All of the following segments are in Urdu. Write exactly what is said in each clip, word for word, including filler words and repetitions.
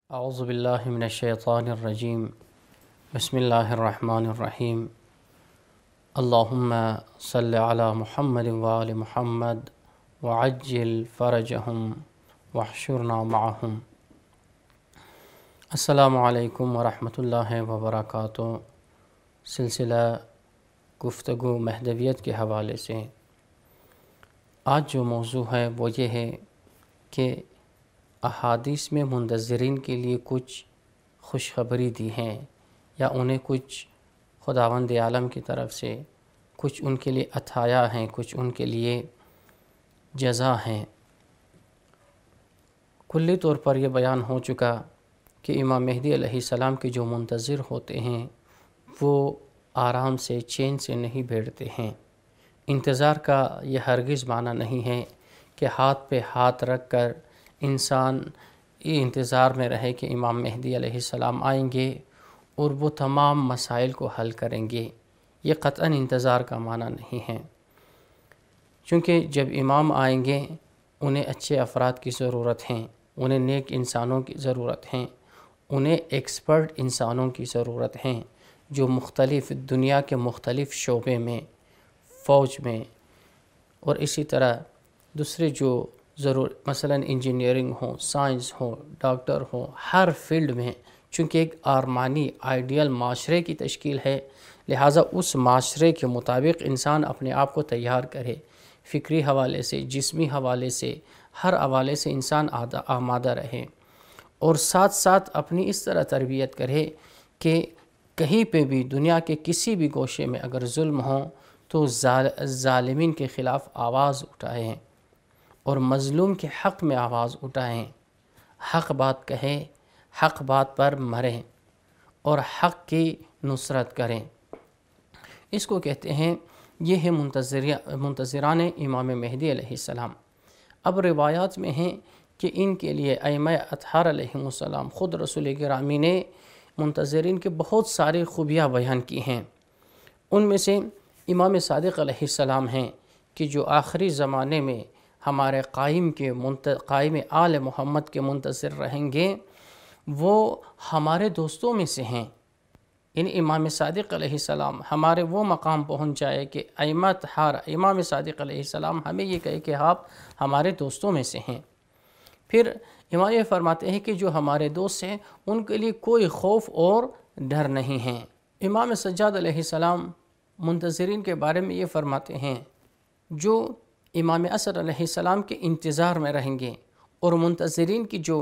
اعوذ باللہ من الشیطان الرجیم بسم اللہ الرحمن الرحیم اللہم صل علی محمد وآل محمد وعجل فرجہم واحشرنا معہم۔ السلام علیکم ورحمۃ اللہ وبرکاتہ۔ سلسلہ گفتگو مہدویت کے حوالے سے آج جو موضوع ہے وہ یہ ہے کہ احادیث میں منتظرین کے لیے کچھ خوشخبری دی ہیں یا انہیں کچھ خداوند عالم کی طرف سے کچھ ان کے لیے عطایا ہیں، کچھ ان کے لیے جزا ہیں۔ کلی طور پر یہ بیان ہو چکا کہ امام مہدی علیہ السلام کے جو منتظر ہوتے ہیں وہ آرام سے چین سے نہیں بیٹھتے ہیں۔ انتظار کا یہ ہرگز معنی نہیں ہے کہ ہاتھ پہ ہاتھ رکھ کر انسان یہ انتظار میں رہے کہ امام مہدی علیہ السلام آئیں گے اور وہ تمام مسائل کو حل کریں گے۔ یہ قطعاً انتظار کا معنی نہیں ہے، چونکہ جب امام آئیں گے انہیں اچھے افراد کی ضرورت ہیں، انہیں نیک انسانوں کی ضرورت ہیں، انہیں ایکسپرٹ انسانوں کی ضرورت ہیں جو مختلف دنیا کے مختلف شعبے میں، فوج میں اور اسی طرح دوسرے جو ضرور مثلا انجینئرنگ ہو، سائنس ہو، ڈاکٹر ہو، ہر فیلڈ میں، چونکہ ایک آرمانی آئیڈیل معاشرے کی تشکیل ہے، لہٰذا اس معاشرے کے مطابق انسان اپنے آپ کو تیار کرے، فکری حوالے سے، جسمی حوالے سے، ہر حوالے سے انسان آمادہ رہے اور ساتھ ساتھ اپنی اس طرح تربیت کرے کہ کہیں پہ بھی دنیا کے کسی بھی گوشے میں اگر ظلم ہو تو ظالمین کے خلاف آواز اٹھائیں اور مظلوم کے حق میں آواز اٹھائیں، حق بات کہیں، حق بات پر مریں اور حق کی نصرت کریں۔ اس کو کہتے ہیں، یہ ہے منتظران امام مہدی علیہ السلام۔ اب روایات میں ہیں کہ ان کے لیے ائمہ اطہار علیہ السلام، خود رسول گرامی نے منتظرین کے بہت ساری خوبیاں بیان کی ہیں۔ ان میں سے امام صادق علیہ السلام ہیں کہ جو آخری زمانے میں ہمارے قائم کے قائم آل محمد کے منتظر رہیں گے، وہ ہمارے دوستوں میں سے ہیں۔ یعنی امام صادق علیہ السلام ہمارے وہ مقام پہنچ جائے کہ ائمہ اطہار امام صادق علیہ السلام ہمیں یہ کہے کہ آپ ہمارے دوستوں میں سے ہیں۔ پھر امام یہ فرماتے ہیں کہ جو ہمارے دوست ہیں ان کے لیے کوئی خوف اور ڈر نہیں ہے۔ امام سجاد علیہ السلام منتظرین کے بارے میں یہ فرماتے ہیں، جو امام عصر علیہ السلام کے انتظار میں رہیں گے اور منتظرین کی جو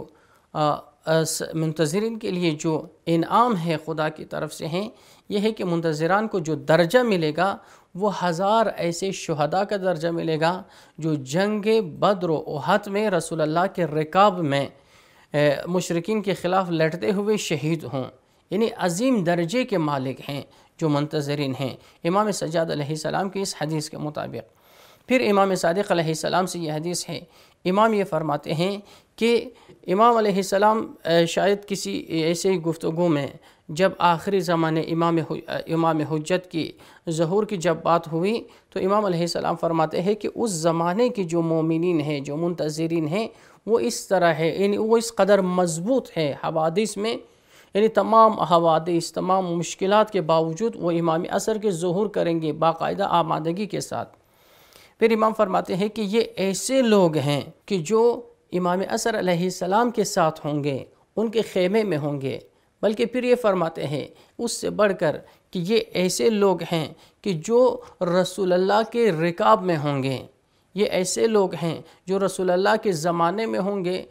منتظرین کے لیے جو انعام ہے خدا کی طرف سے ہیں، یہ ہے کہ منتظران کو جو درجہ ملے گا وہ ہزار ایسے شہداء کا درجہ ملے گا جو جنگ بدر و احد میں رسول اللہ کے رکاب میں مشرکین کے خلاف لڑتے ہوئے شہید ہوں۔ یعنی عظیم درجے کے مالک ہیں جو منتظرین ہیں امام سجاد علیہ السلام کی اس حدیث کے مطابق۔ پھر امام صادق علیہ السلام سے یہ حدیث ہے، امام یہ فرماتے ہیں کہ امام علیہ السلام شاید کسی ایسے گفتگو میں جب آخری زمانے امام امام حجت کی ظہور کی جب بات ہوئی تو امام علیہ السلام فرماتے ہیں کہ اس زمانے کے جو مومنین ہیں، جو منتظرین ہیں، وہ اس طرح ہے، یعنی وہ اس قدر مضبوط ہے حوادث میں، یعنی تمام حوادث، تمام مشکلات کے باوجود وہ امام عصر کے ظہور کریں گے باقاعدہ آمادگی کے ساتھ۔ پھر امام فرماتے ہیں کہ یہ ایسے لوگ ہیں کہ جو امام عصر علیہ السلام کے ساتھ ہوں گے، ان کے خیمے میں ہوں گے، بلکہ پھر یہ فرماتے ہیں اس سے بڑھ کر کہ یہ ایسے لوگ ہیں کہ جو رسول اللہ کے رکاب میں ہوں گے، یہ ایسے لوگ ہیں جو رسول اللہ کے زمانے میں ہوں گے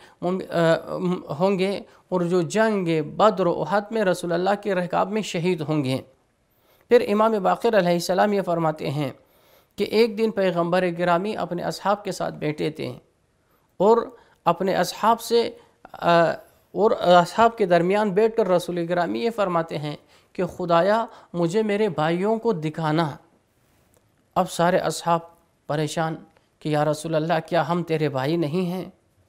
ہوں گے اور جو جنگ بدر و احد میں رسول اللہ کے رکاب میں شہید ہوں گے۔ پھر امام باقر علیہ السلام یہ فرماتے ہیں کہ ایک دن پیغمبر گرامی اپنے اصحاب کے ساتھ بیٹھے تھے اور اپنے اصحاب سے اور اصحاب کے درمیان بیٹھ کر رسول گرامی یہ فرماتے ہیں کہ خدایا مجھے میرے بھائیوں کو دکھانا۔ اب سارے اصحاب پریشان کہ یا رسول اللہ کیا ہم تیرے بھائی نہیں ہیں؟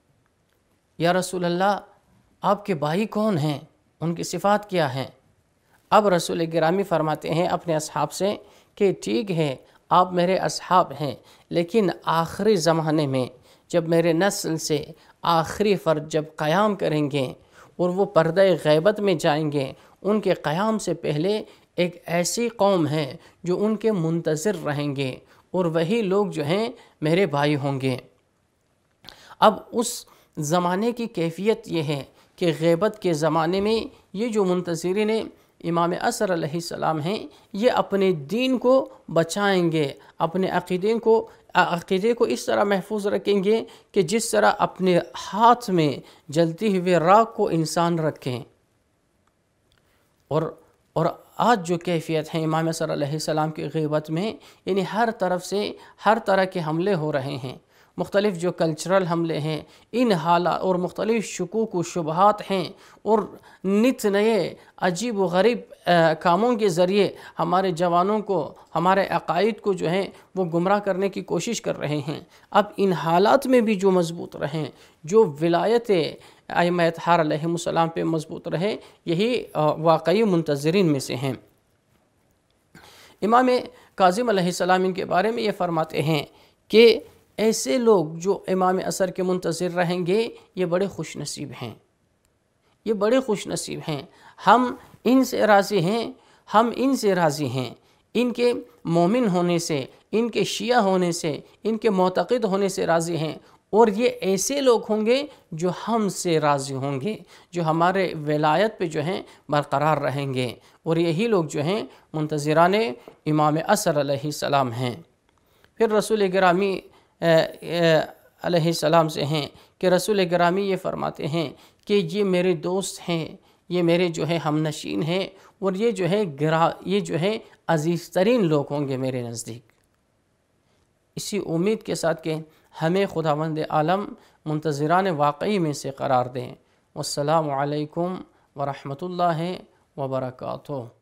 یا رسول اللہ آپ کے بھائی کون ہیں؟ ان کی صفات کیا ہیں؟ اب رسول گرامی فرماتے ہیں اپنے اصحاب سے کہ ٹھیک ہے آپ میرے اصحاب ہیں، لیکن آخری زمانے میں جب میرے نسل سے آخری فرد جب قیام کریں گے اور وہ پردہ غیبت میں جائیں گے، ان کے قیام سے پہلے ایک ایسی قوم ہے جو ان کے منتظر رہیں گے، اور وہی لوگ جو ہیں میرے بھائی ہوں گے۔ اب اس زمانے کی کیفیت یہ ہے کہ غیبت کے زمانے میں یہ جو منتظرین امام عصر علیہ السلام ہیں، یہ اپنے دین کو بچائیں گے، اپنے عقیدے کو عقیدے کو اس طرح محفوظ رکھیں گے کہ جس طرح اپنے ہاتھ میں جلتی ہوئے راکھ کو انسان رکھیں۔ اور اور آج جو کیفیت ہے امام عصر علیہ السلام کی غیبت میں، یعنی ہر طرف سے ہر طرح کے حملے ہو رہے ہیں، مختلف جو کلچرل حملے ہیں، ان حالات اور مختلف شکوک و شبہات ہیں، اور نت نئے عجیب و غریب کاموں کے ذریعے ہمارے جوانوں کو، ہمارے عقائد کو جو ہیں وہ گمراہ کرنے کی کوشش کر رہے ہیں۔ اب ان حالات میں بھی جو مضبوط رہیں، جو ولایت ائمہ اطہار علیہم السلام پہ مضبوط رہے، یہی واقعی منتظرین میں سے ہیں۔ امام کاظم علیہ السلام ان کے بارے میں یہ فرماتے ہیں کہ ایسے لوگ جو امام عصر کے منتظر رہیں گے، یہ بڑے خوش نصیب ہیں، یہ بڑے خوش نصیب ہیں۔ ہم ان سے راضی ہیں، ہم ان سے راضی ہیں، ان کے مومن ہونے سے، ان کے شیعہ ہونے سے، ان کے معتقد ہونے سے راضی ہیں، اور یہ ایسے لوگ ہوں گے جو ہم سے راضی ہوں گے، جو ہمارے ولایت پہ جو ہیں برقرار رہیں گے، اور یہی لوگ جو ہیں منتظران امام عصر علیہ السلام ہیں۔ پھر رسول گرامی علیہ السلام سے ہیں کہ رسول گرامی یہ فرماتے ہیں کہ یہ میرے دوست ہیں، یہ میرے جو ہے ہم نشین ہیں، اور یہ جو ہے گرا یہ جو ہے عزیز ترین لوگ ہوں گے میرے نزدیک۔ اسی امید کے ساتھ کہ ہمیں خداوند عالم منتظران واقعی میں سے قرار دیں۔ والسلام علیکم ورحمۃ اللہ وبرکاتہ۔